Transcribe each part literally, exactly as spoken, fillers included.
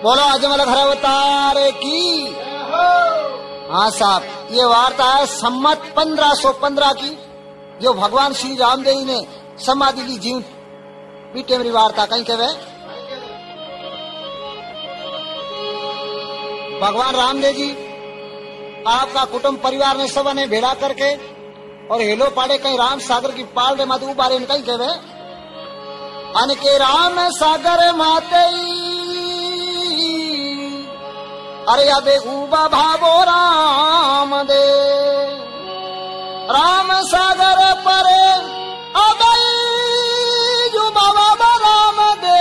बोलो अजमल घर अवतार की। हाँ साहब, ये वार्ता है सम्मत पंद्रह सौ पंद्रह की, जो भगवान श्री रामदेव ने समाधि ली जीव बीटे मेरी वार्ता कहीं कहे भगवान रामदेव जी आपका कुटुंब परिवार ने सब ने भेड़ा करके और हेलो पाड़े कहीं राम सागर की पाल रे माते उबारे कहीं कहे अन के राम सागर माते अरे अबे उबा भावो राम दे राम सागर परे अबे बाबा राम दे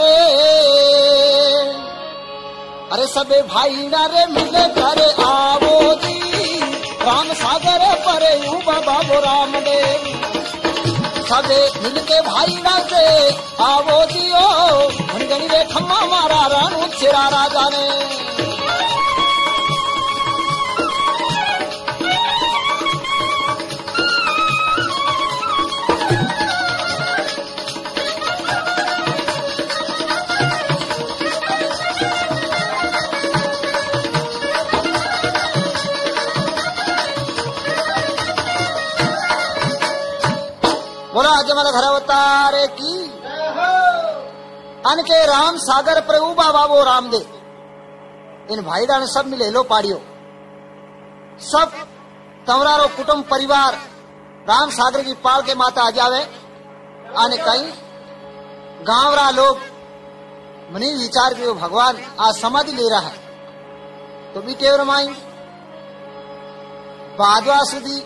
अरे सबे भाई नारे मिले करे आवो जी राम सागर परे उबा बाबो राम दे सबे मिलके भाई नाचे आवो दियो घनी रे खम्मा मारा रानू चिरा राजा ने बोला अजमल घर अवतार की। अन के राम सागर प्रभु बाबो राम दे इन भाईडा ने सब मिले लो पाड़ियो सब तवरारो कुटुंब परिवार राम सागर की पाल के माता आ जावे आने कहीं गांवरा लोग मनी विचार के भगवान आज समाधि ले रहा है तो बीटे रमाई बादवा सुधी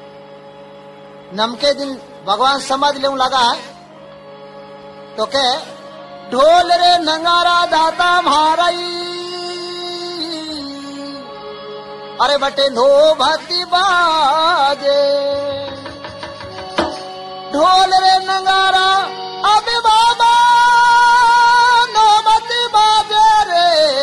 नमके दिन भगवान समाधि लेने लगा है तो के ढोल रे नंगारा दाता मारई अरे बटे धो भक्ति बाजे ढोल रे नंगारा अबे बाबा नौबती बाजे रे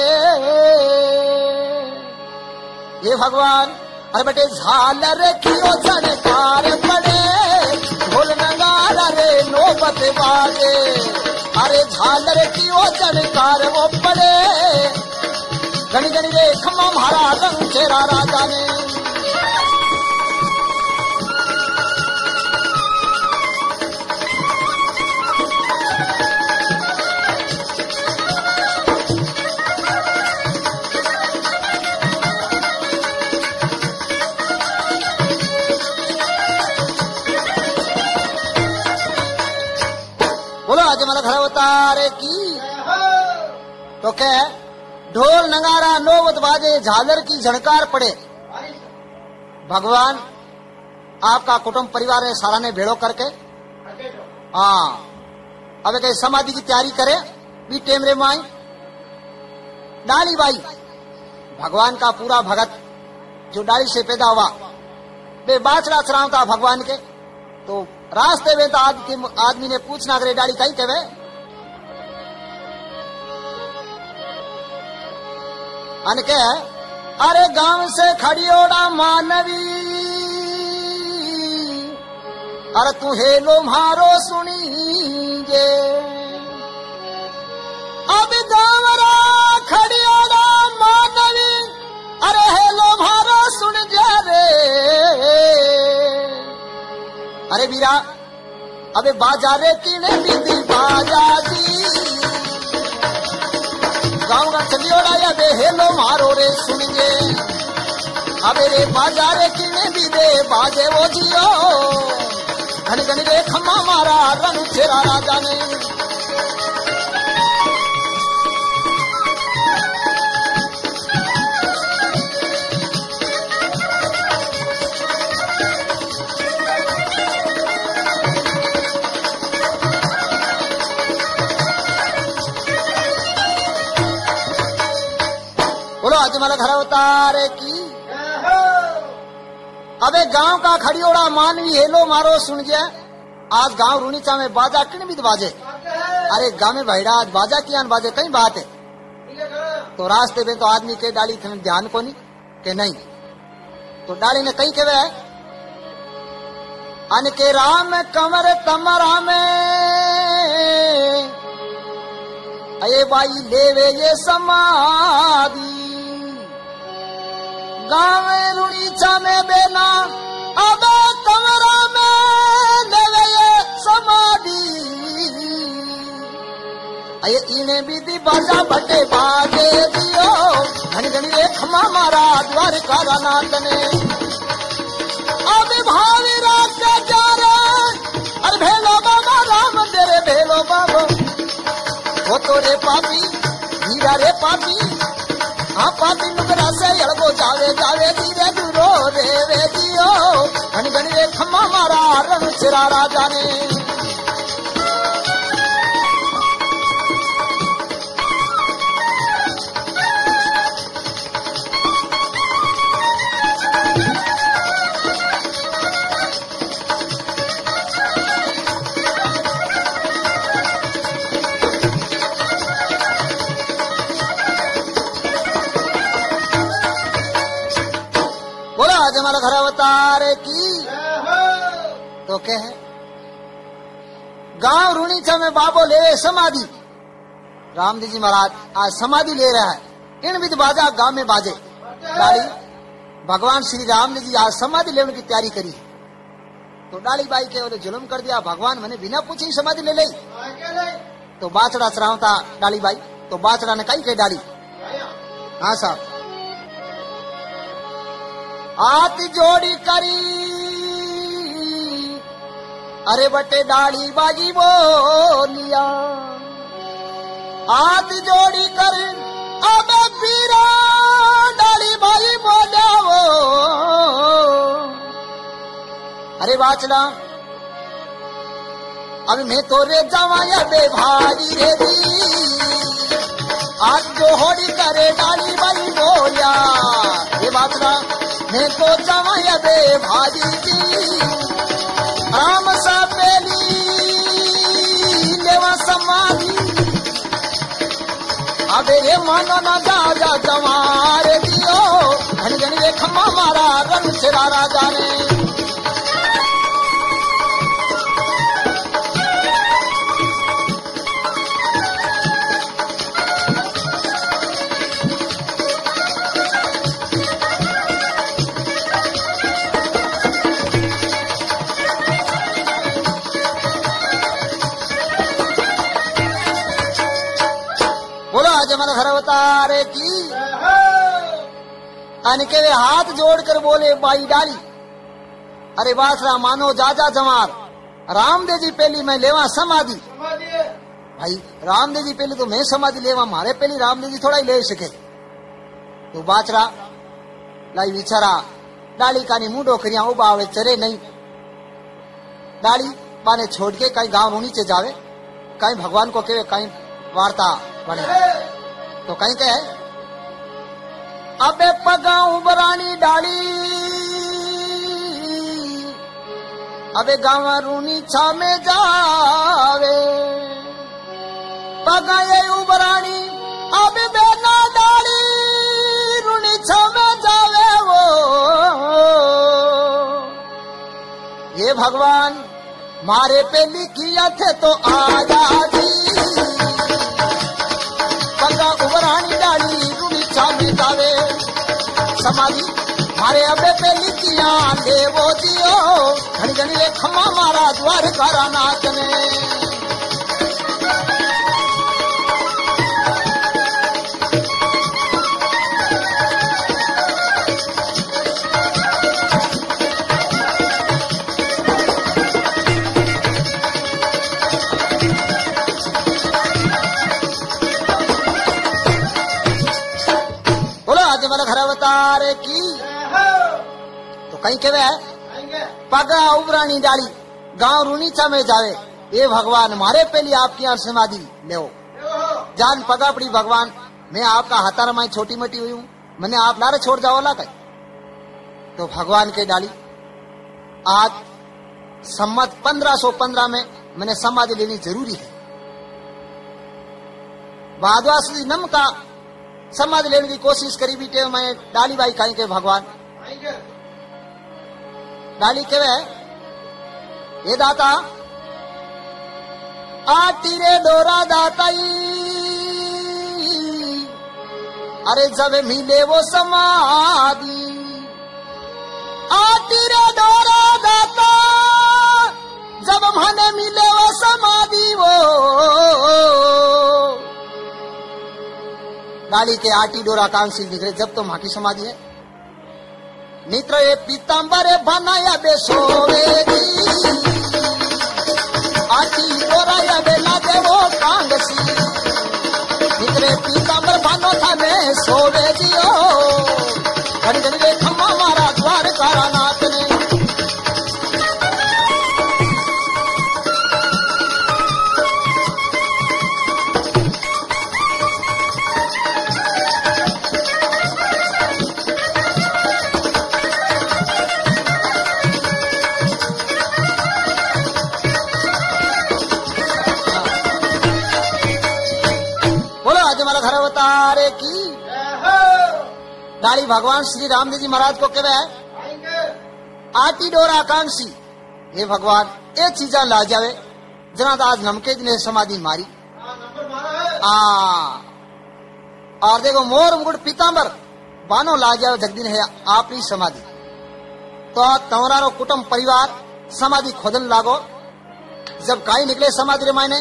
ये भगवान अरे बटे झालर कियो झनकार पड़े ढोल नगारा रे नौबत बाजे अरे झालर की ओ झनकार वो पड़े गणी गणी रे खम्मा मारा रंग चेरा राजा ने अजमल घर अवतार की तो क्या ढोल नगारा नौबत बाजे झालर की झनकार पड़े भगवान आपका कुटुंब परिवार है सारा ने भेड़ो करके हाँ अब कहीं समाधि की तैयारी करे भी टेमरे माई डाली बाई भगवान का पूरा भगत जो डाली से पैदा हुआ बे बाचड़ा चराव था भगवान के तो रास्ते में तो आदमी, आदमी ने पूछना करे डाली कहीं कहे अन के अरे गांव से खड़ियोड़ा मानवी अरे तू हेलो मारो सुनीजे अब गांवरा खड़ियोड़ा मानवी अरे हेलो मारो सुन जा रे अरे वीरा अबे बाजारे कीने बीती बाजा जी गाँव का चलियोड़ा या बे हेलो मारो रे सुनिए अबे रे बाजारे कीने भी दे बाजे वो जियो घनी घनी रे खम्मा मारा रंग चेरा राजा ने अजमल घर अवतार की। अबे गांव का खड़ियोड़ा मानवी हेलो मारो सुन गया आज गांव रूनीचा में बाजा किन भी बाजे अरे गांव में भाईड़ा आज बाजा की आन बाजे कहीं बात है तो रास्ते में तो आदमी के डाली थे ध्यान को नहीं के नहीं तो डाली ने कहीं के अन के राम कमर तमरा में अये बाई लेवे ये समाधि गाँव रुणीचा में बेना अब कमरा में लेवे ये समाधि अये इने विधि बाजा बटे बाजे दियो घनी घनी रे खमा मारा द्वारका नाथ ने अब भावी रात के जा रे अरे भेलो बाबा राम तेरे भेलो बाबा वो तो रे पापी हीरा रे पापी हाँ पापी नुकरा से अड़गो जावे जावे धीरे दूरो रे वे दियो घनी घनी रे खमा मारा रण चिरा राजा ने जमल घर अवतार की तो क्या है गांव रुणीचा में बाबो ले समाधि रामदेव जी महाराज आज समाधि ले रहा है इन विध बाजा गांव में बाजे डाली भगवान श्री रामदेव जी आज समाधि लेने की तैयारी करी तो डाली बाई के बोले जुल्म कर दिया भगवान मैंने बिना पूछे समाधि ले ली तो बाचड़ा चढ़ावता डाली बाई तो बाचड़ा ने कही के डाली हाँ साहब हाथ जोड़ी करी अरे बटे डाली बाजी बोलिया हाथ जोड़ी कर अब पीरा डाली बाजी बोलिया वो अरे बाचला अब मैं तो रे जावाया बे भारी रे दी आज जो होड़ी करे डाली बाजी बोलिया ये बाचला मैं तो जावाया बे भारी जी राम सा पेली लेवा समाधि अबे रे मानो ना जा जा जवार दियो घनी घनी रे खम्मा मारा रंग सिरा राजा ने जमल घर अवतार की अनके वे हाथ जोड़कर बोले बाई डाली अरे बासरा मानो जाजा जमार रामदेव जी पहली मैं लेवा समाधि भाई रामदेव जी पहली तो मैं समाधि लेवा मारे पहली रामदेव जी थोड़ा ही ले सके तो बाचरा लाई विचारा डाली कानी मुंडो करिया उबा आवे चरे नहीं डाली बाने छोड़ के कहीं गांव नीचे जावे कहीं भगवान को कहे कहीं वार्ता बने तो कहीं क्या है अबे पगाऊ बरानी डाली अबे गाँव रूनी छा में जावे पगाए उबरानी अबे बेना डाली रूनी छा में जावे वो ये भगवान मारे पे लिखिया थे तो आजादी उबरानी डाली रूनी चांदी जावे समाधि मारे अबे पे लिखिया ले वो दियो घनी घनी रे खम्मा मारा द्वारका नाथ ने घर अवतार की तो कहीं के पगा उबरानी डाली गांव रूनीचा में जावे ये भगवान मारे पहले आपकी यहाँ समाधि ले जान पगा पड़ी भगवान मैं आपका हाथा रमाई छोटी मोटी हुई हूँ मैंने आप लारे छोड़ जाओ ला कहीं तो भगवान के डाली आज सम्मत पंद्रह सौ पंद्रह में मैंने समाधि लेनी जरूरी है भाद्वासी नम का समाधि लेने की कोशिश करी बीटे मैं डाली बाई कहीं के भगवान डाली के वे ये दाता आटी रे डोरा दाताई अरे जब मिले वो समाधि आती रे डोरा दाता, जब मने मिले वो समाधि वो डाली के आटी डोरा कांसी निकले जब तो माँ की समाधि है। नित्र ये पीताम्बर बनाया बेसोवेगी आटी डोरा या बेला दे वो कांगसी, नित्र पीताम्बर बनो था मैं सोवे जियो, घड़ी घड़ी रे खम्मा मारा द्वार कारा नाथ ने। घर अवतारे की डाली भगवान श्री रामदेव जी महाराज को कहे आटी डोरा कांसी, हे भगवान ये चीजा ला जावे जना आज नमके ने समाधि मारी आ और देखो मोर मुकुट पीताम्बर बानो ला जावे जगदीन है आपरी समाधि। तो तमरारो कुटुंब परिवार समाधि खोदन लागो। जब काई निकले समाधि रे मायने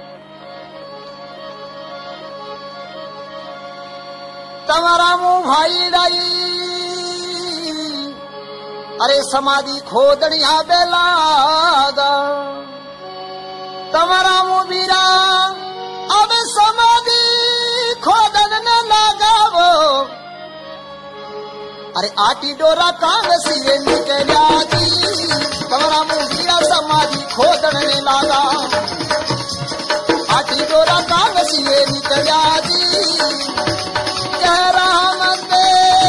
तमारा मुंह भाई डाई, अरे समाधि खोदनिया बेलागा तमारा मुंह बीरा, अब समाधि खोदन न लागा वो, अरे आटी डोरा कांगसी रे निकलिया जी, तमारा मुंह बीरा समाधि खोदन ने लागा, आटी डोरा कांगसी रे निकलिया जी। राम दे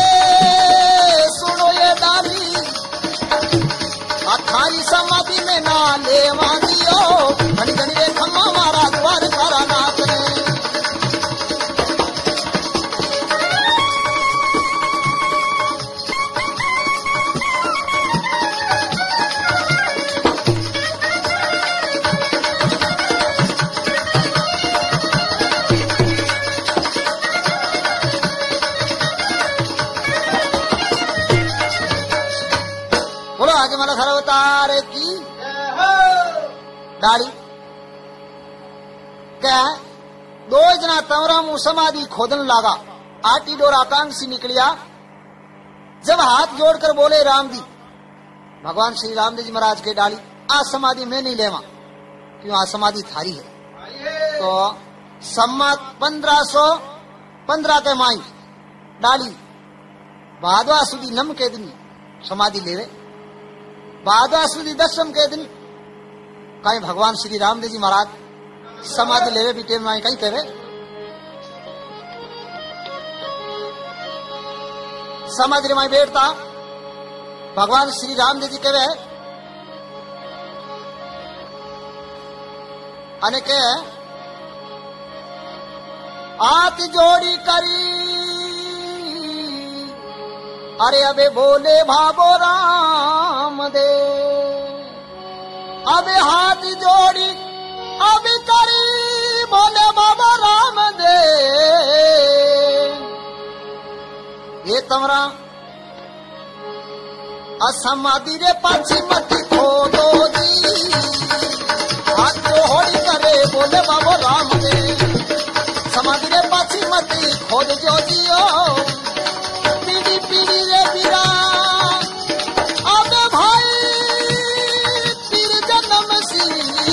सुनो ये डाली थारी समाधि में ना ले मांगियो, घड़ी घड़ी रे खम्मा मारा द्वार कारा नाथ ने। मन घर अवतारे की डाली क्या दो जना तमरा मुंह समाधि खोदन लागा, आटी डोरा कांसी निकलिया। जब हाथ जोड़कर बोले राम जी, भगवान श्री रामदेव जी महाराज के डाली आ समाधि में नहीं लेवा क्यों आ समाधि थारी है। तो सम्मत पंद्रह सौ पंद्रह के माई डाली भादवा सुधी नम के दिन समाधि लेवे, भादवा सुधी दशम के दिन कहीं भगवान श्री रामदेव जी महाराज समाधि लेवे बीटे में कहीं कहे समाधि में बैठता भगवान श्री रामदेव जी कहे अने के हाथ जोड़ी करी, अरे अबे बोले भाबो राम दे, अबे हाथ जोड़ी अबे करी बोले बाबा राम दे, ये तमरा असमाधि रे पाछी मती खोदो दी, हाथ जोड़ी करे बोले बाबा राम दे, समाधि रे पाछी मती खोद जो जियो, पीड़ी पीड़ी रे बीरा अबे भाई पीर जन्म सी,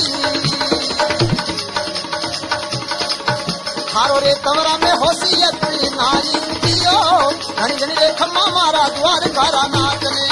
थारो रे तमरा में होशियत नारी दियो, घड़ी घड़ी रे खम्मा मारा द्वार कारा नाथ ने।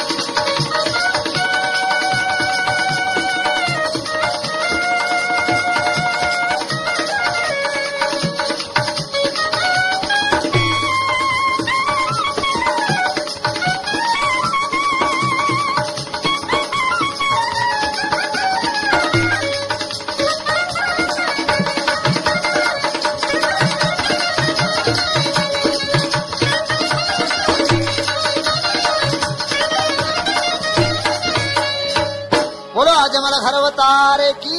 घर अवतारे की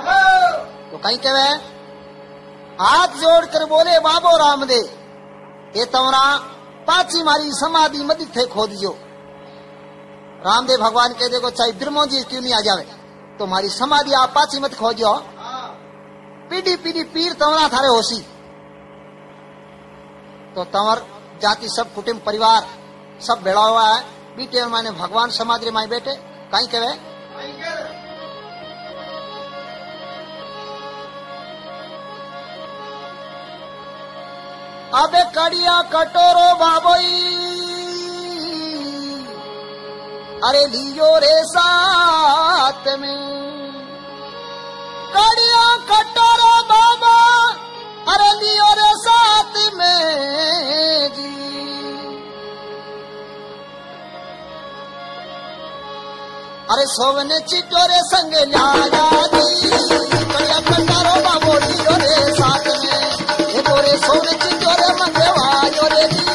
तो कहीं कहे हाथ जोड़कर बोले बाबो राम दे, ये तवरा पाची मारी समाधि मदी थे खोद जो। रामदेव भगवान कह देखो चाहे ब्रह्मो जी क्यों नहीं आ जावे तो मारी समाधि आप पाची मत खोजो, पीढ़ी पीढ़ी पीर तवरा थारे होसी। तो तंवर जाति सब कुटुंब परिवार सब भेड़ा हुआ है बीटे माने भगवान समाधि माई बैठे कहीं कहे अबे कड़िया कटोरो बाबोई अरे लियो रे साथ में, कड़िया कटोरो बाबा अरे लियो रे साथ में जी। अरे सोवने चिटोरे संग लाया जी, कड़िया कटोरो बाबो लियो रे साथ में, ये तोरे सोवने चिटोरे मंगवायो रे जी।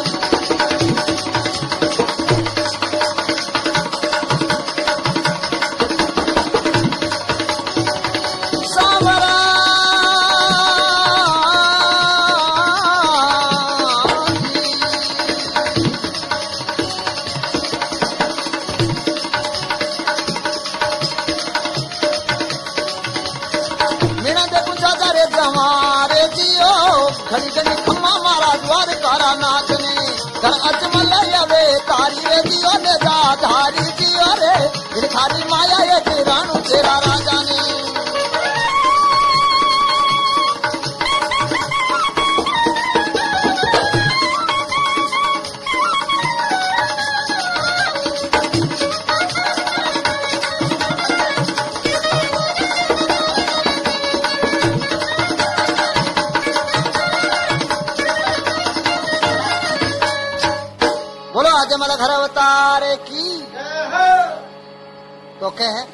घड़ी घड़ी खम्मा मारा द्वार कारा नाथ ने घर अजमल लवे तारी रे दियो ने दा धारी दियो रे भिखारी माया ये तेरानु तेरा राजा ने। अजमल घर अवतारे की तो क्या है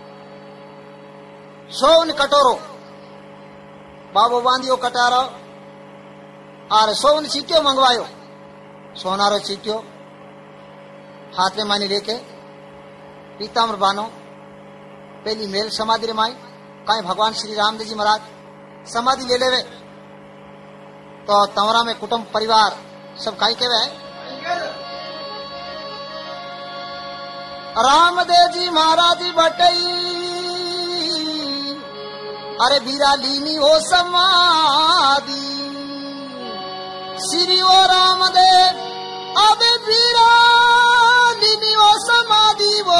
सोन कटोरो बाबू बांधियो कटारो और सोन चीटियो मंगवायो, सोनारो चीटियो हाथ में मानी लेके पीताम्र बानो पहली मेल समाधि रे माई कहीं भगवान श्री रामदेव जी महाराज समाधि ले लेवे तो तंवरा में कुटुंब परिवार सब कहीं के है रामदेव जी महाराज बटई अरे बीरा लीनी हो समाधि श्री ओ रामदेव अबे बीरा लीनी हो समाधि वो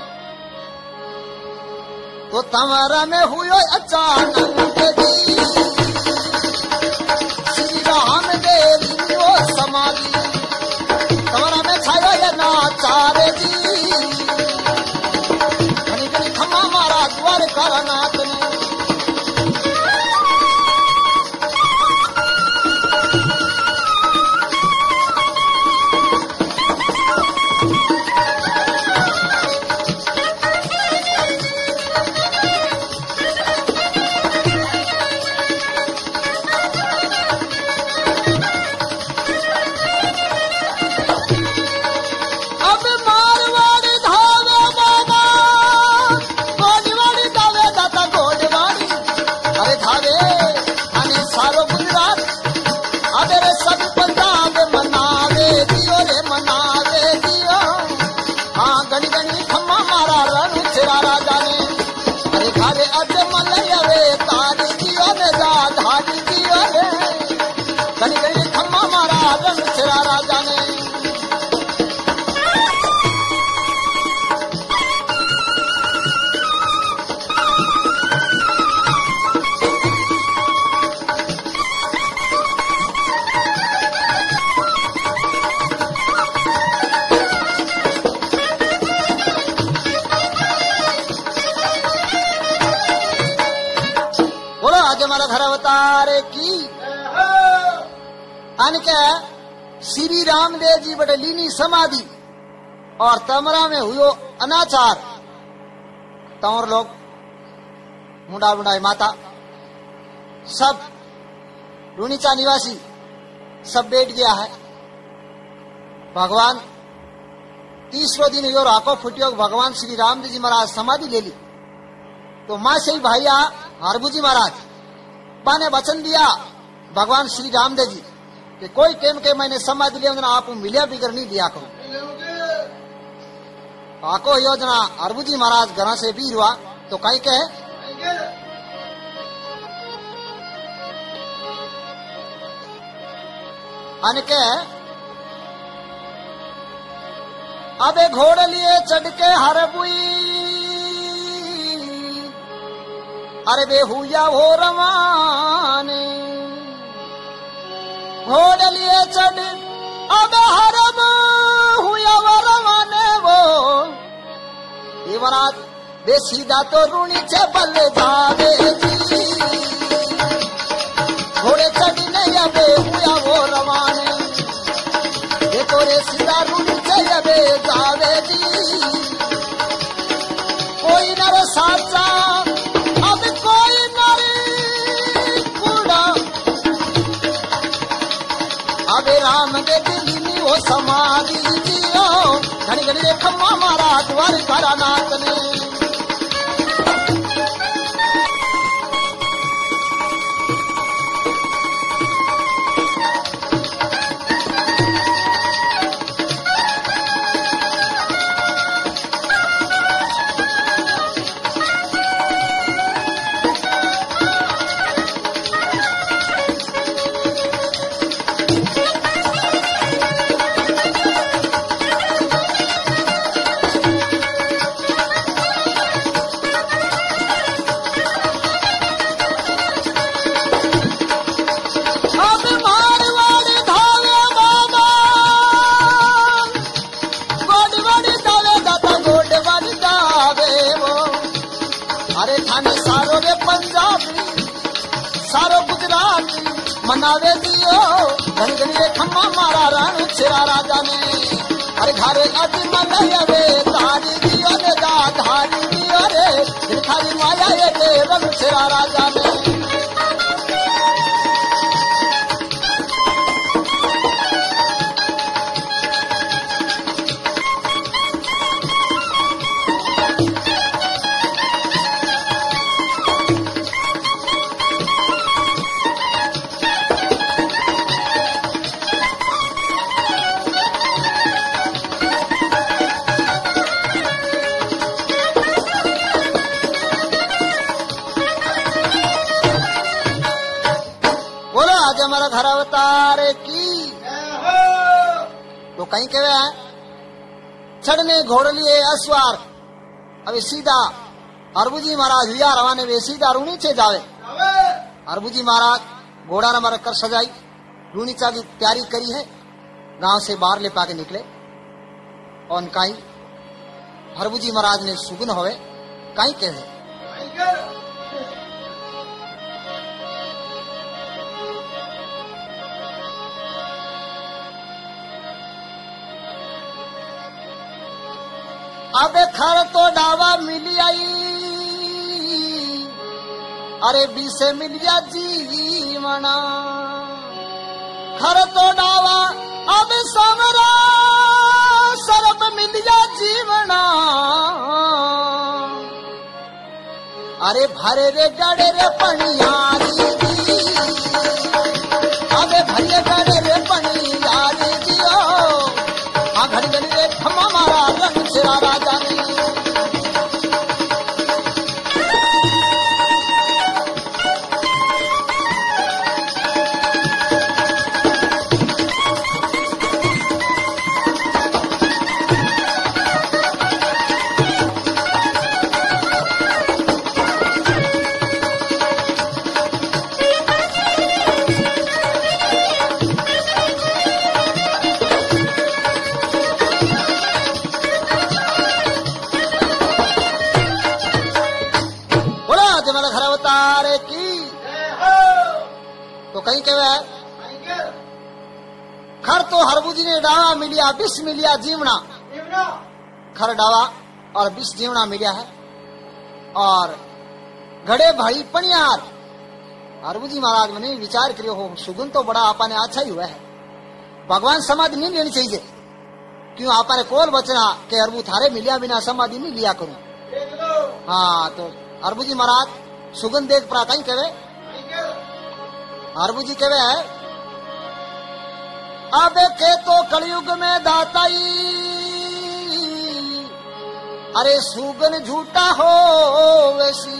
तो तमरा में हुयो अचानक जी श्री रामदेव लीनी हो समाधि तमरा में छायो ये नाचारे जी खम्मा मारा द्वार करनाथ ने। घर अवतारे की अनके श्री रामदेव जी बड़े लीनी समाधि और तमरा में हुयो अनाचार तौर लोग मुंडा मुंडाई माता सब रूनीचा निवासी सब बैठ गया है। भगवान तीसरो दिन यो राको फुटियो भगवान श्री रामदेव जी महाराज समाधि ले ली तो माँ से ही भाईया हरबू जी महाराज बा ने वचन दिया भगवान श्री रामदेव जी कि कोई टेम के मैंने समाधि लिया आप मिलिया बिगर नहीं लिया करूं। आको योजना अरबू जी महाराज घर से भी हुआ तो कहीं कहे अन के अबे घोड़ लिए चढ़ के हरबुई अरे बे हुआ हो रवाने घोड़ लिए चढ़ अबे हरब हुआ वो रवाने वो ये वरात बे सीधा तो रूणी चे बल जावे जी घोड़े चढ़ी नहीं अबे हुआ वो रवाने देखो रे सीधा रूणी चे अबे जावे जी कोई नर साचा अब कोई नर कूड़ा अबे राम के दिल में वो समाधि जियो घड़ी घड़ी खम्मा मारा द्वार करा नाथ ने मनावे दियो घड़ी घड़ी खम्मा मारा रण छिरा राजा ने अरे घरे अति मनवे तारी दियो ने दा धारी दियो रे खाली माया ये के रण छिरा राजा ने हमारा घर अवतार की तो कहीं कहे हैं चढ़ने घोड़ लिए अस्वार अभी सीधा अरबूजी महाराज हुआ रवाने वे सीधा रूणीचे जावे अरबूजी महाराज घोड़ा नंबर कर सजाई रूणीचा की तैयारी करी है गांव से बाहर ले पाके निकले और कहीं अरबूजी महाराज ने सुगुन होवे कहीं कहे अब खर तो डावा मिली आई अरे बीसे मिलिया जीवना खर तो डावा अब समरा सरप मिलिया जीवना अरे भरे रे गड़े रे पनियारी अबे भरे गड़े रे पनियारी जियो हाँ घड़ी घड़ी रे खम्मा मारा रंग छिरा राजा ने तो कहीं कहे खर तो हरबूजी ने डावा मिलिया विष मिलिया जीवना खर डावा और विष जीवना मिलिया है और घड़े भाई पनियार हरबूजी महाराज मैंने विचार करियो हो सुगुन तो बड़ा आपा ने अच्छा ही हुआ है भगवान समाधि नहीं लेनी चाहिए क्यों आपा ने कोल बचना के हरबू थारे मिलिया बिना समाधि नहीं लिया करूं हाँ तो हरबूजी महाराज सुगन देख पड़ा कहीं कहे हरबू जी कहे अब के तो कलयुग में दाताई, अरे सुगन झूठा हो वैसी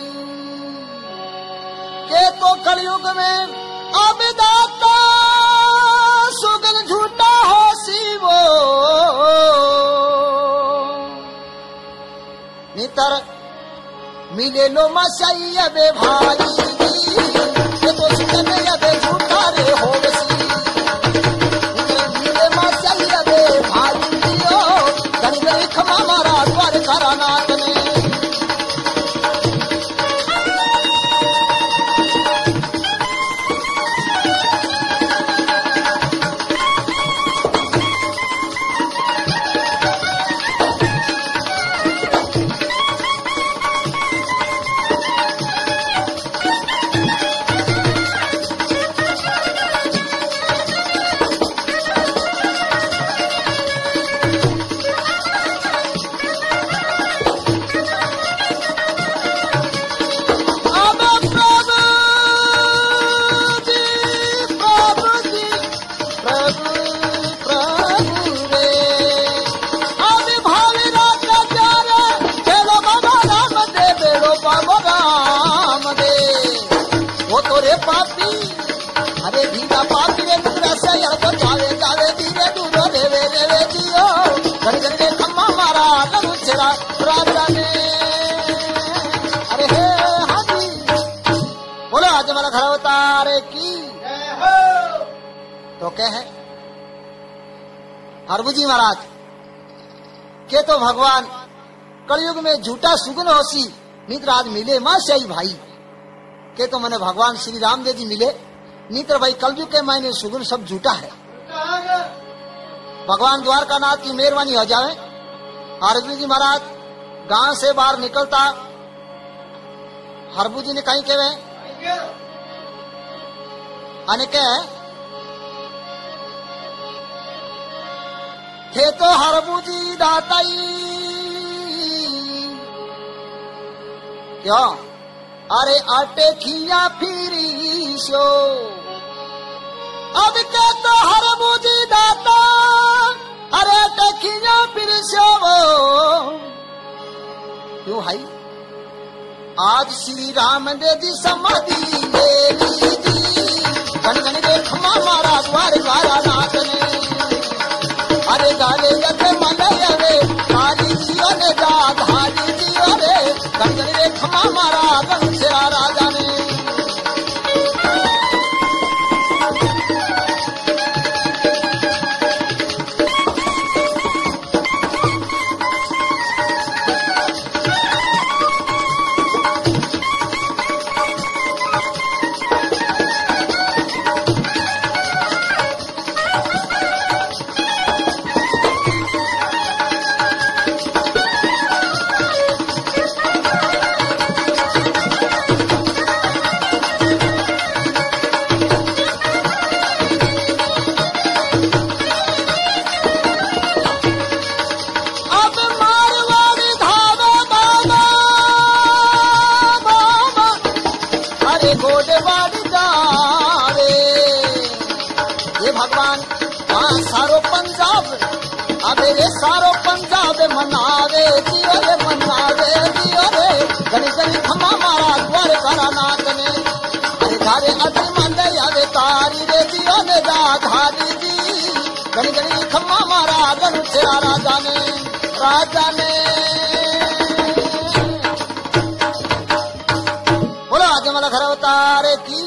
के तो कलयुग में अब दाता सुगन झूठा हो सी वो नितर मिले लो मसाई अबे भाई ये तो सुगन अबे झूठा रे हो वैसी मिले मसाई अबे भाई दियो गणी गणी खमा मारा द्वार करानाथ ने अरे धीरा पापी रे दूरा से यार तो जावे जावे धीरे दूरो देवे देवे जियो गण गण रे खम्मा मारा गनु छेरा राजा ने अरे हे हाजी बोलो आज वाला घर अवतार की तो क्या है हरबुजी महाराज के तो भगवान कलयुग में झूठा सुगन होसी मित्र आज मिले मां सही भाई के तो मैंने भगवान श्री रामदेव जी मिले नीत्र भाई कलयुग के मायने सुगुन सब झूठा है। भगवान द्वारका नाथ की मेहरबानी हो जाए। हरबू जी महाराज गांव से बाहर निकलता हरबू जी ने कहीं कहे आने के थे तो हरबू जी दाताई क्यों अरे आटे खिया फिरी शो अब के तो हरबू जी दाता अरे आटे खिया फिर शो क्यों भाई आज श्री राम दे दी समाधि ले लीजी गण गण रे खमा मारा द्वार द्वारा नाथ ने अरे गाले जते मलय रे काली जियो ने जा धारी जियो रे गण गण रे खमा मारा गण सेरा राजा ने सारो पंजाब मनावे दियो रे मनावे दियो रे गणी गणी खमा मारा द्वार करा नाथ ने अरे धारे अति मंदे आवे तारी रे दियो ने जा धारी दी गणी गणी खमा मारा गनु तेरा राजा ने राजा ने बोलो आज हमारा घर अवतार की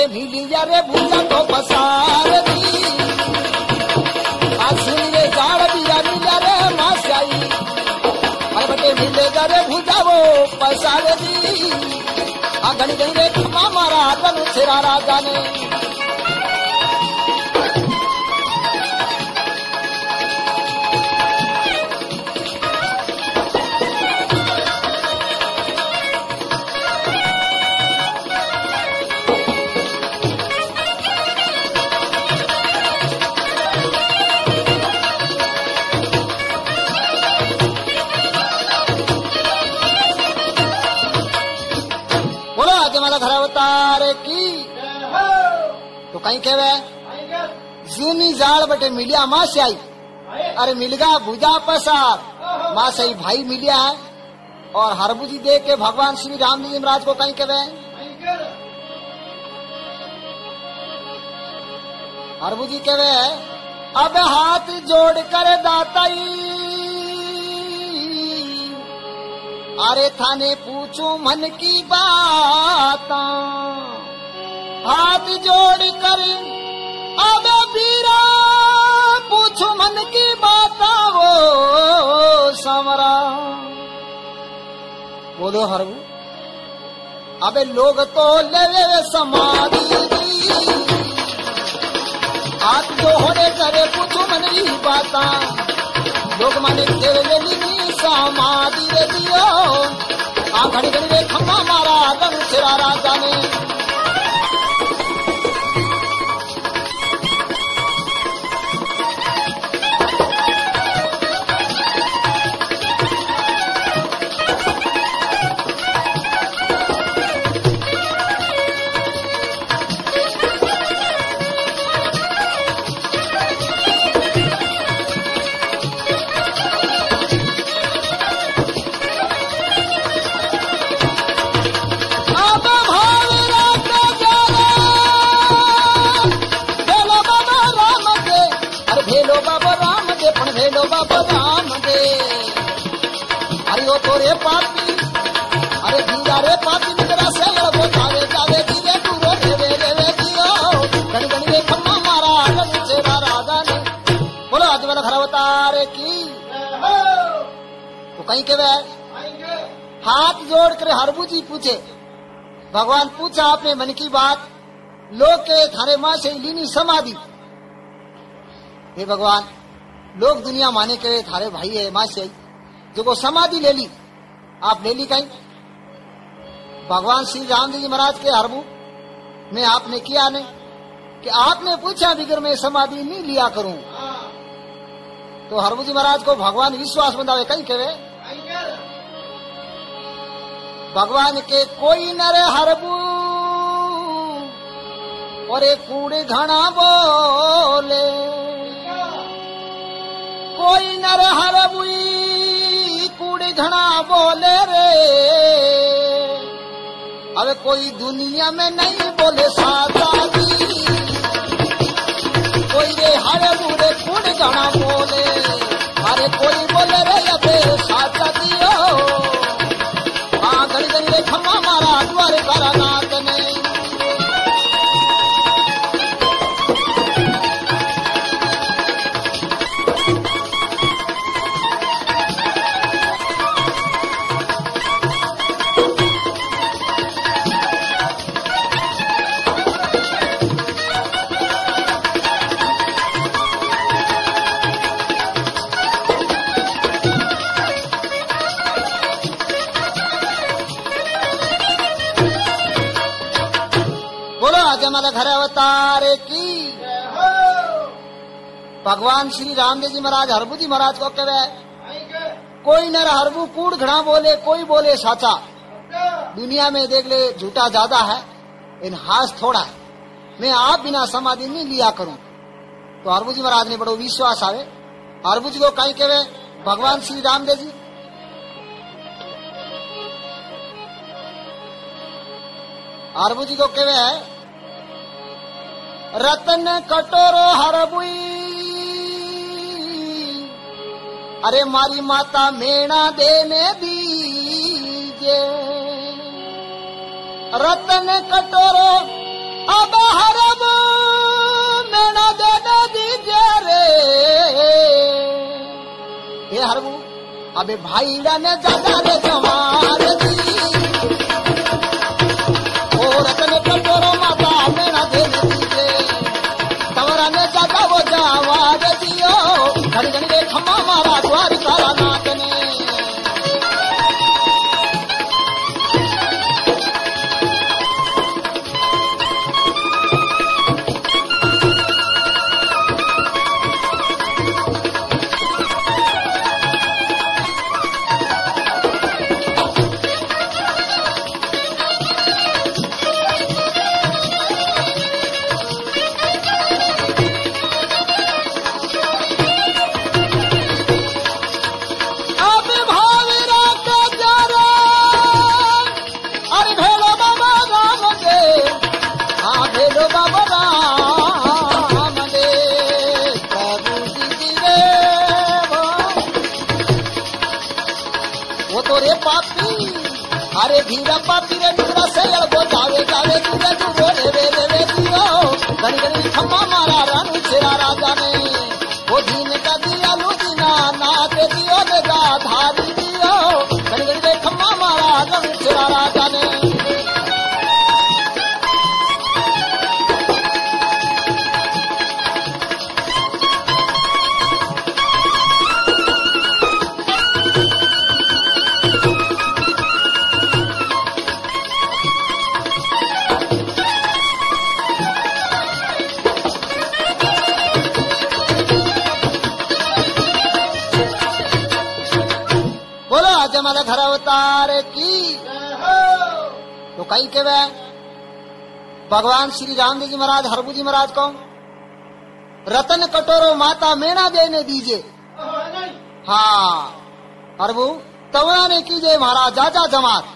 बटे मिली रे भूजा तो पसार दी सुन रे जाड़ बिया मिला रे मासाई अरे बटे मिले रे भूजा वो पसार दी आ घड़ी घड़ी रे खम्मा मारा तन छेरा राजा ने घर अवतारे की तो कहीं कहवे जूनी जाड़ बटे मिलिया माँ से आई अरे मिलगा भुजा पसार माँ से भाई मिलिया है और हरबुजी दे के भगवान श्री राम जी महाराज को कहीं कहवे हरबुजी कहवे अब हाथ जोड़ कर दाताई अरे थाने पूछू मन की बात हाथ जोड़ कर अब बीरा पूछू मन की बात वो समरा बोलो हरबू अबे लोग तो ले समाधि हाथ जोड़े करे पूछू मन की बात लोग माने तेरे लिए समाधि रे दियो आ घड़ी घड़ी रे खम्मा मारा तन छेरा राजा ने तोरे पापी अरे धीरा रे पापी मित्रा से वो जावे जावे धीरे तू रो रे रे रे दियो घड़ी घड़ी रे खम्मा मारा तन छेरा राजा ने बोलो आज वाला घर अवतारे की तो कहीं कहवे हाथ जोड़ कर हरबू जी पूछे भगवान पूछा आपने मन की बात लोग के थारे माँ से लीनी समाधि हे भगवान लोग दुनिया माने के थारे भाई है माँ से जो को समाधि ले ली आप ले ली कहीं भगवान श्री राम जी महाराज के हरबू में आपने किया नहीं कि आपने पूछा बिगर मैं समाधि नहीं लिया करूं तो हरबू जी महाराज को भगवान विश्वास बंधावे कहीं कहे भगवान के कोई नर हरबू और एक कूड़े घना बोले कोई नर हरबुई कूड़े घना बोले रे अब कोई दुनिया में नहीं बोले सादा दी कोई रे हरबू रे कूड़े घना बोले अरे कोई बोले रे अबे सादा दियो हाँ घड़ी घड़ी रे खम्मा मारा द्वारे करा नाथ ने हमारा घर अवतारे की भगवान श्री रामदेव जी महाराज हरबू जी महाराज को कहे कोई नर हरबू कूड़ घड़ा बोले कोई बोले साचा दुनिया में देख ले झूठा ज्यादा है इन हास थोड़ा है मैं आप बिना समाधि नहीं लिया करूं तो हरबू जी महाराज ने बड़ो विश्वास आवे हरबू जी को कहीं कहे भगवान श्री रामदेव जी हरबू जी को कहे रतन कटोरो हरबुई अरे मारी माता मेणा देने दीजे रतन कटोरो अब अबे भाईड़ा ने ज्यादा रे जमार दी ओ रतन कटोरो माता मेरा देने दीजे तवरा ने ज्यादा वो जावार दियो घड़ी घड़ी रे खम्मा मारा द्वार तारा नाथ ने अरे धीरा पापी रे निगरा से अड़बो जावे जावे तुझे तू बोले वे वे वे दियो घड़ी घड़ी खम्मा मारा रानू छेरा राजा ने वो दीन का दिया लुदीना नाथ दियो देगा धारी दियो घड़ी घड़ी खम्मा मारा रानू छेरा राजा ने जमाल घर अवतार की तो कहीं के वे भगवान श्री रामदेव जी महाराज हरबू जी महाराज को रतन कटोरो माता मेना देने दीजिए। हाँ हरबू तवरा ने कीजिए महाराज जाजा जमात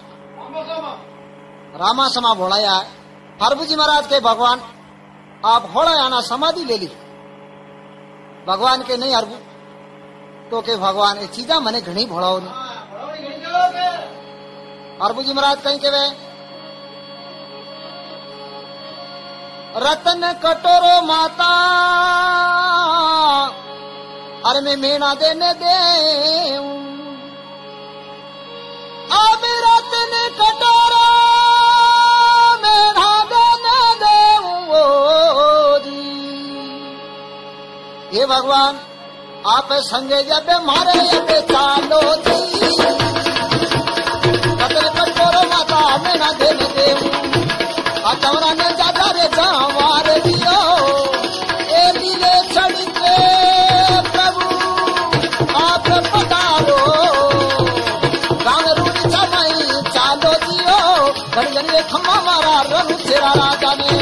रामा समा भोड़ाया हरबू जी महाराज के भगवान आप भोड़ा आना समाधि ले ली भगवान के नहीं हरबू तो के भगवान ये चीजा मने घनी भोड़ाओ ने हरबू जी महाराज कहीं के वे रतन कटोरो माता अरे मैं मेना देने दे अब रतन कटोरो मेना देने दे ये भगवान आप संगे जब मारे जब चालो जी कटोरो माता मेना देने दे तवरा ने ज्यादा रे जावार दियो ए लीले छड़ी के प्रभु आप पधारो गाँव रूढ़ी छमाई चालो दियो घड़ी घड़ी खम्मा मारा रनु तेरा राजा ने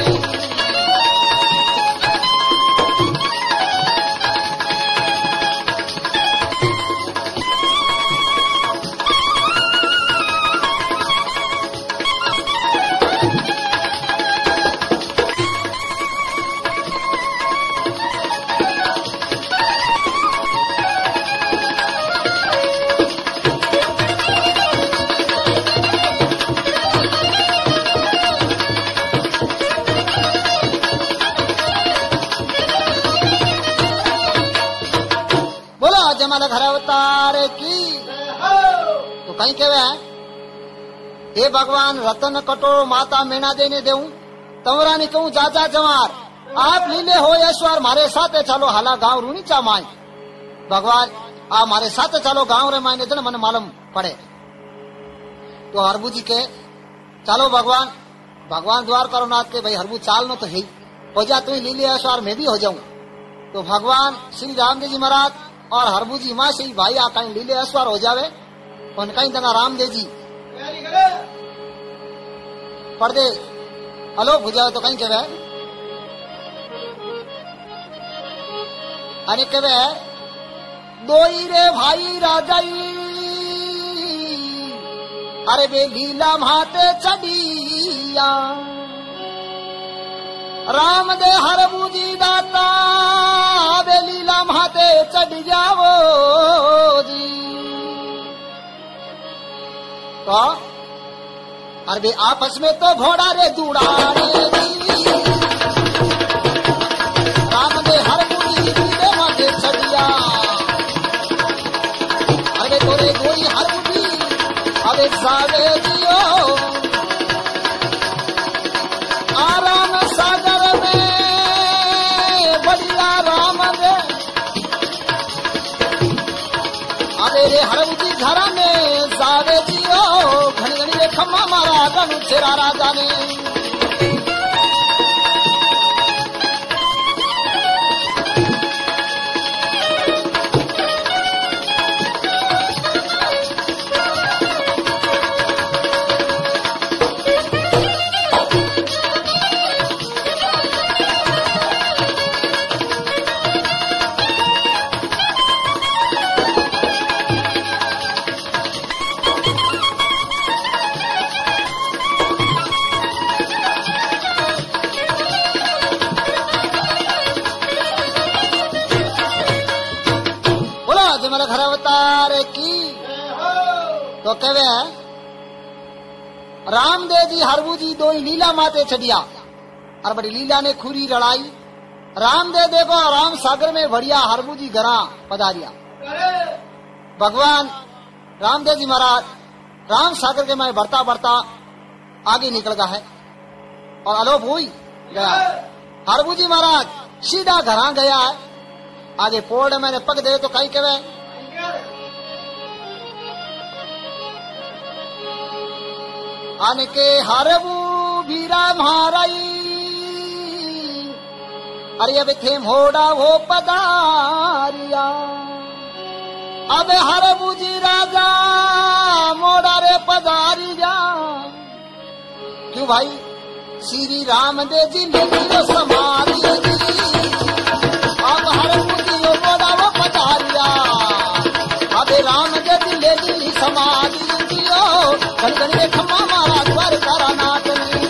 जमाल घर अवतार की तो कहीं के वे हे भगवान रतन कटोरो माता मेना देने देऊं तवरा ने कहूं जाजा जवार आप लीले हो ईश्वर मारे साथ चलो हाला गांव रूनी चा माई भगवान आप मारे साथ चलो गांव रे मायने जन मन मालूम पड़े तो हरबू जी के चलो भगवान भगवान द्वार करो नाथ के भाई हरबू चाल नो तो है पजा तू लीले ईश्वर मैं भी हो जाऊं तो भगवान श्री रामदेव जी महाराज और हरबू जी माँ से ही भाई आ कहीं लीले अस्वार हो जावे कौन कहीं तना रामदेव जी पर्दे अलोक हो जावे तो कहीं के वे अरे के वे दो रे भाई राजाई अरे बे लीला माते चढ़िया राम दे हरबू जी दाता बे लीला माते चढ़ जावो जी तो अरे बे आपस में तो घोड़ा रे दुड़ाने जी राम दे हरबू जी लीले माते चढ़िया अरे तोरे अबे सावे जियो आराम सागर में बढ़िया राम रे अबे रे हरबुजी घर में सावे जियो घनी घनी रे खम्मा मारा गनु छेरा राजा ने घर अवतार की तो कहे रामदेव जी हरबू जी दो ही लीला माते छड़िया और बड़ी लीला ने खुरी लड़ाई रामदेव देखो राम सागर में बढ़िया हरबू जी घरा पधारिया भगवान रामदेव जी महाराज राम सागर के मैं बढ़ता बढ़ता आगे निकल गया है और अलोप हुई गया हरबू जी महाराज सीधा घरा गया है आगे पोड़ मैंने पग दे तो कहीं कहे आने के हरबू भीरा महाराई अरे अब थे मोड़ा वो पदारिया अब हरबू जी राजा मोड़ा रे पदारिया क्यों भाई श्री राम दे जी ने समाधि अब हरबू जी मोड़ा वो पदारिया अब राम दे जी ले दी समाधि घन घन खम्मा मारा द्वार तारा नाटनी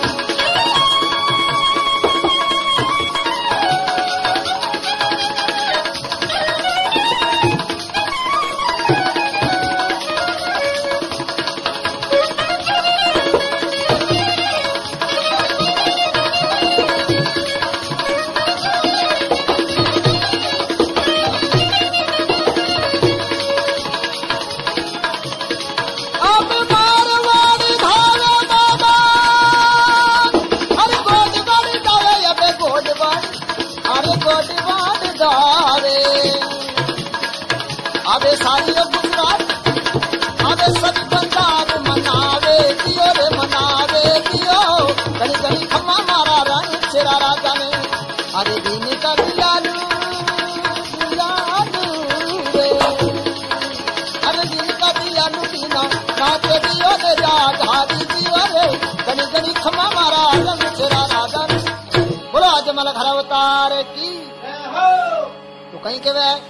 अबे सारी गुजरात अबे सब बंदार मनावे दियो रे मनावे दियो गली गली खम्मा मारा रंग चेरा राजा ने अरे दिन का दियालू दियालू रे अरे दिन का दियालू दीना नाचे दियो रे राधारी दियो रे गली गली खम्मा मारा रंग चेरा राजा ने बोलो आज मला घर अवतार की तो कहीं के वे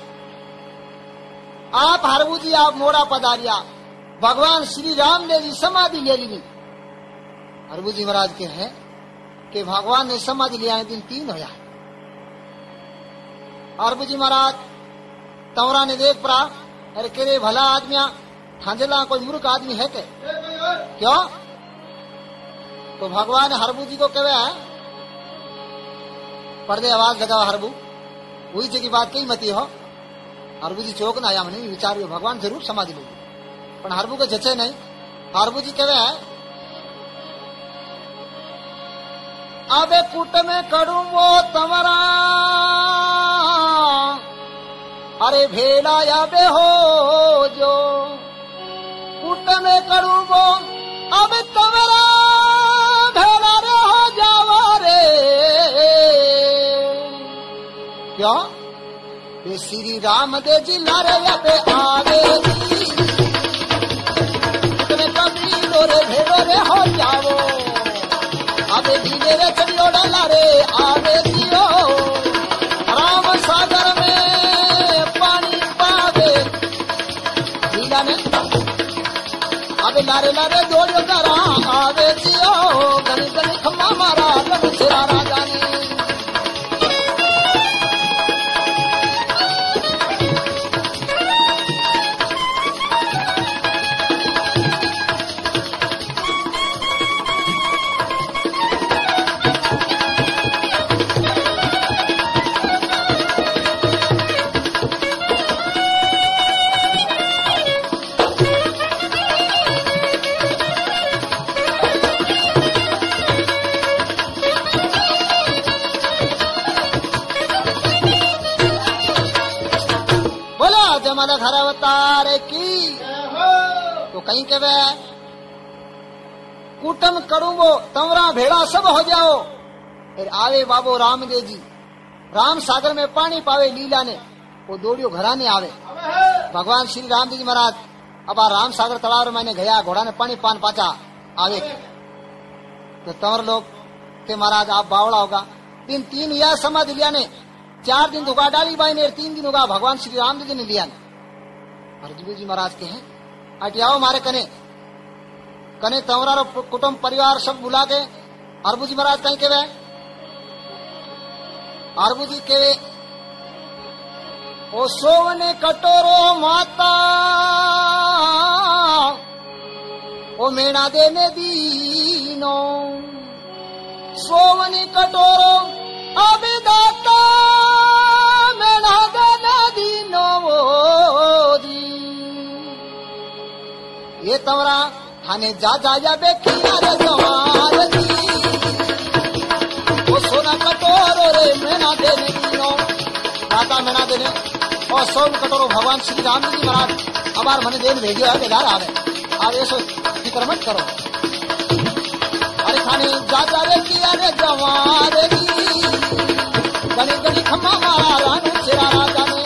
आप हरबू जी आप मोड़ा पधारिया भगवान श्री राम ने जी समाधि ले ली हरबू जी महाराज के हैं कि भगवान ने समाधि लिया दिन तीन होया हरबू जी महाराज तवरा ने देख पड़ा अरे केरे भला आदमिया थांजला कोई मूर्ख आदमी है के क्यों तो भगवान हरबू जी को कहे पर्दे आवाज लगा हरबू वही जी की बात कही मती हो हरबू जी चौक ना आया मैंने विचार भगवान जरूर समाधि ले पर हरबू के जचे नहीं हरबू जी कहे अबे कुट में करूं वो तमरा अरे भेड़ा या बे हो जो कुट में करूं वो अब तमरा भेड़ा रे हो जावा रे क्यों श्री राम दे जी लारे पे आवे कभी रे भेड़ो रे हो जाओ अबे धीरे रे चलियो लारे आवे दियो राम सागर में पानी पावे लीला ने अबे लारे लारे दौड़ो करा आवे दियो गली गली खम्मा मारा रंग चेरा राजा ने घर अवतार की। तो कहीं के वे कुटम करूंगो तमरा भेड़ा सब हो जाओ। फिर आवे बाबो रामदेव जी राम सागर में पानी पावे लीला ने वो दौड़ियो घराने आवे। भगवान श्री रामदेव जी महाराज अब आ राम सागर तालाब मैंने गया घोड़ा ने पानी पान पाचा आवे तो तंवर लोग के महाराज आप बावड़ा होगा। दिन तीन या समाधि लिया ने चार दिन दुगा डाली बाई ने तीन दिन होगा भगवान श्री रामदेव जी ने लिया ने। अर्जुन जी महाराज के हैं अटियाओ मारे कने कने तंवरा कुटुंब परिवार सब बुला के अरबू जी महाराज कहीं के वे अरबू जी के वे ओ सोवने कटोरो माता ओ मेणा देने दीनो सोवनी कटोरो अभी दाता मेणा देने दीनो वो दी। ये तवरा थाने जा जाया बेखिया रे जवार दी वो सोना कटोरो रे मेणा देने दीनो दाता मेणा देने और सोन कटोरो भगवान श्री राम जी महाराज हमार मने देन भेजो है बेदार आवे और ऐसो फिक्र मत करो। अरे खाने जा जा रे किया रे जवान दी गणी गणी खम्मा मारा रानू चिरा राजा ने।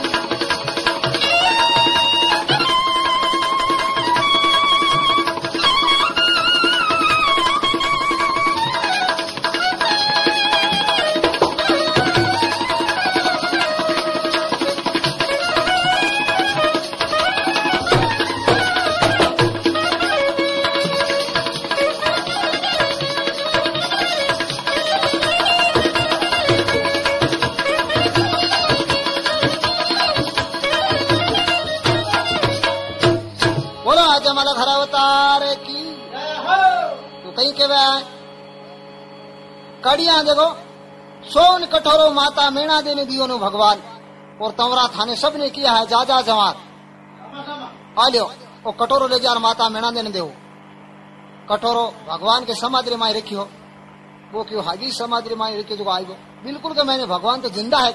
घर अवतार की। तो कहीं के वे कड़िया देखो सोन कठोरो माता मेणा देने दियो नो भगवान और तंवरा थाने सब ने किया है जा जा जवान आ लियो वो कटोरो ले जा माता मेणा देने दो। कटोरो भगवान के समाधि माई रखियो वो क्यों हाजी समाधि माई रखियो जो आई बिल्कुल के मैंने भगवान तो जिंदा है।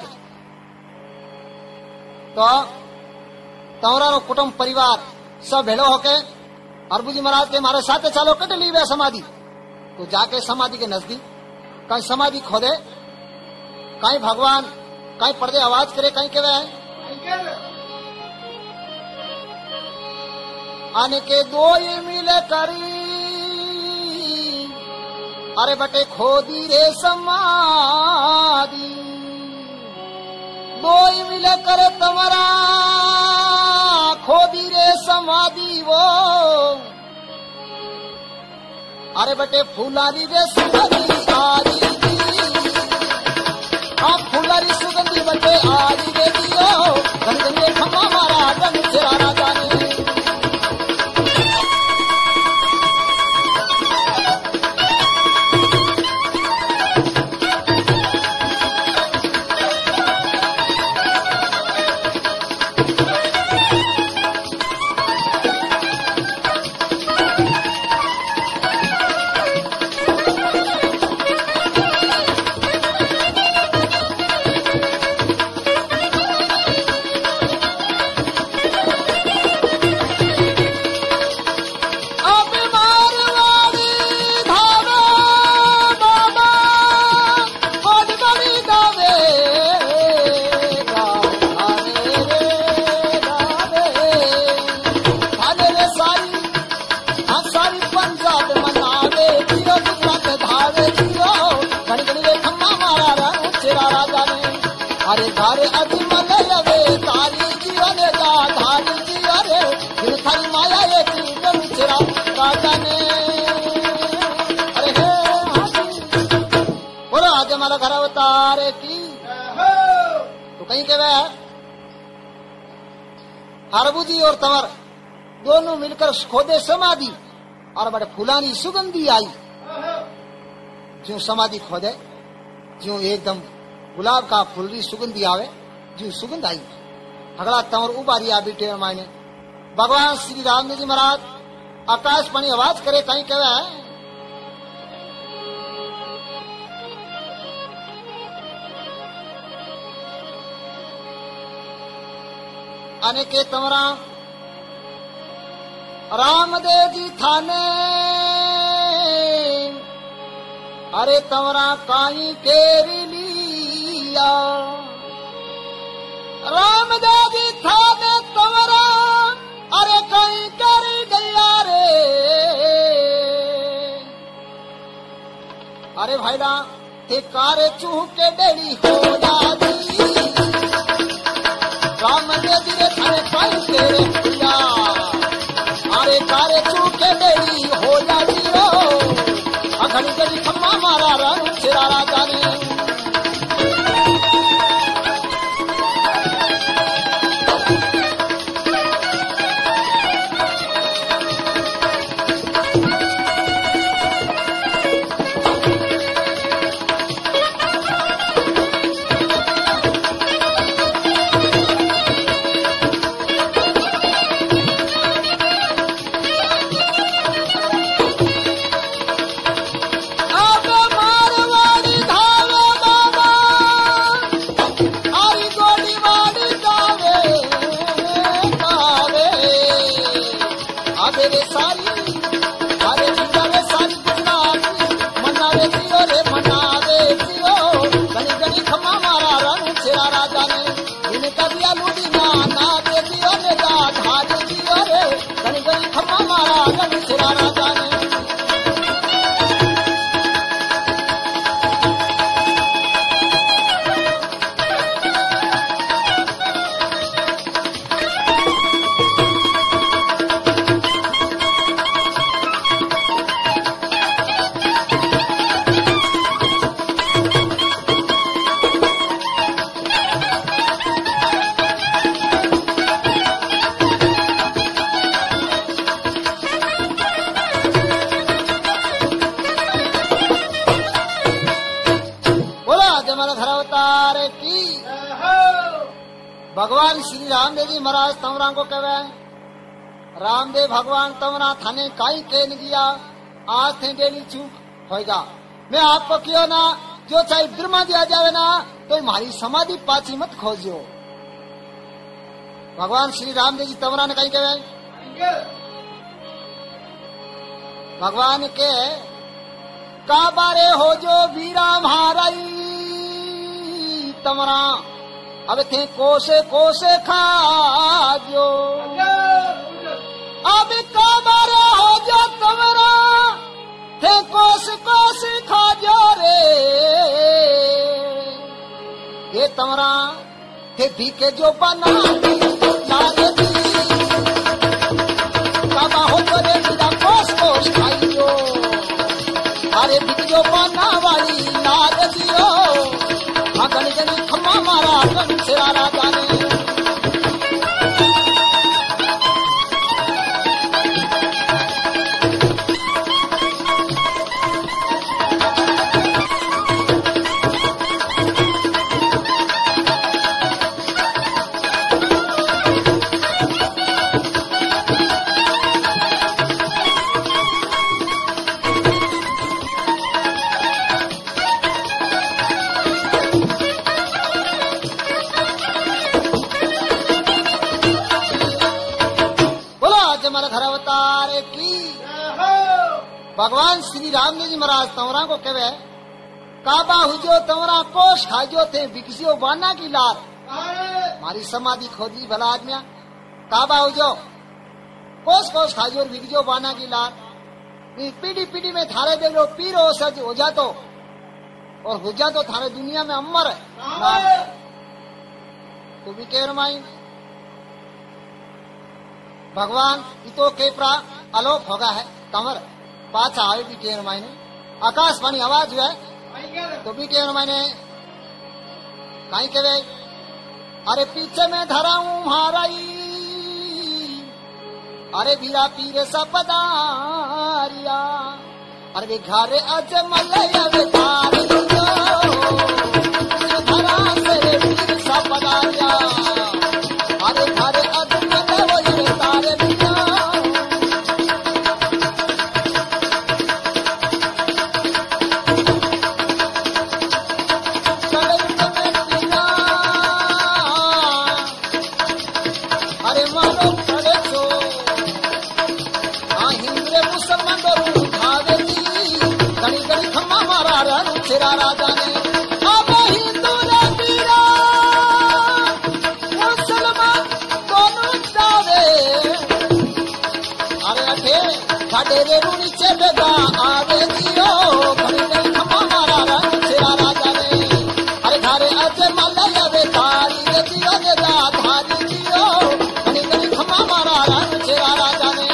तो तंवरा रो कुटुंब परिवार सब भेड़ो होके अरबू जी महाराज के मारे साथे चालो कट ली वे समाधि। तो जाके समाधि के नजदीक कहीं समाधि खोदे कहीं भगवान कहीं पर्दे आवाज करे कहीं के वे आने के दो ये मिले करी अरे बटे खोदी रे समाधि दो ही मिले करे तुम्हारा खोदी रे समाधि वो अरे बटे फूलारी रे सुगंधी आजी हाँ फूलारी सुगंधी बटे आजी रे दियो गंगे खम्मा मारा गंग चिरा राजा ने। अरे धारे अजमल लवे तारी जीवन जा धारी जीवरे दिल थारी माया ये जीवन चिरा राजा ने। अरे हे बोलो अजमल घर अवतार की। तो कहीं के वे अरबू जी और तंवर दोनों मिलकर खोदे समाधि और बड़े फुलानी सुगंधी आई जो समाधि खोदे जो एकदम गुलाब का फुलरी सुगंधी आवे जो सुगंध आई अगला तंवर उबारी आ बीटे मायने भगवान श्री राम जी महाराज आकाश पानी आवाज करे कहीं कहे अने के तमरा रामदेव जी थाने अरे तमरा काई केरी लिया रामदेव जी थाने तमरा अरे काई केरी गया रे अरे भाईला ते कारे चूह के डेली हो जाती रामदेव जी रे थाने काई केरे लिया अरे कारे चूह के डेली हो जाती रो अखड़ी गली खम्मा मारा रण छिरा राजा ने भगवान श्री रामदेव जी महाराज तमरा को कहे रामदेव भगवान तमरा थाने काई केन गया आज थे डेली चूक होगा मैं आपको क्यों ना जो चाहे ब्रह्मा दिया जावे ना तो हमारी समाधि पाची मत खोजियो भगवान श्री रामदेव जी तमरा ने कहीं कहे भगवान के का बारे हो जो वीरा महाराई तमरा अब थे कोसे कोसे खाजो अब काबारे हो जा तमरा थे कोस कोस खाजो रे ये तमरा थे भीखे जो बना लागे दी काबा हो तो रे बिना कोस कोस खाइयो अरे भीख जो बना वाली लाग दियो गणी गणी खम्मा मारा गण छिरा राजा ने भगवान श्री राम जी महाराज तमरा को कहे काबा हुजो तमरा कोश खाजो थे विकसियो बाना की लार मारी समाधि खोदी भला आदमिया काबा हुजो कोश कोश खाजो विकसियो बाना की लार पीढ़ी पीढ़ी में थारे देख लो पीरो सज हो जा तो और हो जा तो थारे दुनिया में अमर है तो भी कह रमाई भगवान इतो के प्रा अलोप होगा है कमर पाचा आवे भी केर मायने आकाशवाणी आवाज हुआ तो भी केर मायने कहीं के वे अरे पीछे में धरा हूँ हाराई अरे वीरा पीरे सपदारिया अरे वे घरे अजमल वे धारे धरा से रे पीर सपदारिया अरे घरे अजमल वे तारे देगा आगे जियो घड़ी घड़ी खमा मारा रंग छेड़ा राजा ने अरे घरे अचे मलय वे तारी रे जियो देगा धारी जियो घड़ी घड़ी खमा मारा रंग छेड़ा राजा ने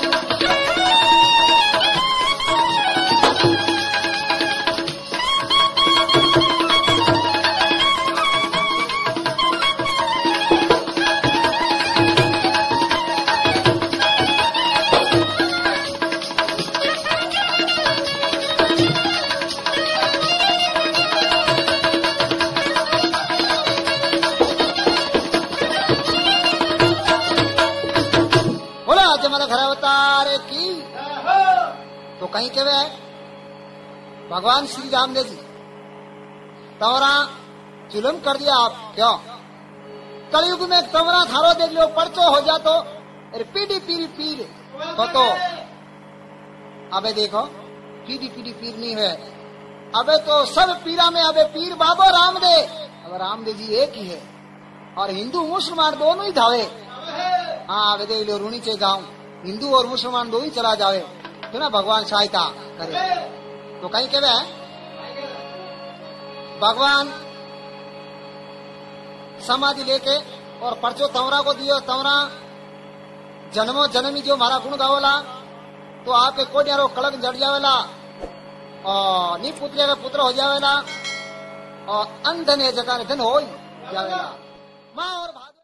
जमल घर अवतार की तो कहीं के वे भगवान श्री राम ने जी तवरा जुलम कर दिया आप क्यों कलयुग में तवरा थारो देख लो परचो हो जा तो अरे पीढ़ी पीढ़ी पीर तो, तो अबे देखो पीढ़ी पीढ़ी पीर नहीं है अबे तो सब पीरा में अबे पीर बाबो रामदेव अब रामदेव जी एक ही है और हिंदू मुसलमान दोनों ही धावे हाँ वे देख लो रूणी चे गाँव हिंदू और मुसलमान दो ही चला जावे तो ना भगवान सहायता करे तो कहीं के वे भगवान समाधि लेके और परचो तवरा को दियो तवरा जन्मो जन्मी जो मारा गुण गावला तो आपके कोडियारो कलक जड़ जावेला और नी पुत्र का पुत्र हो जावेला और अंधन है जगह धन हो जावेला माँ और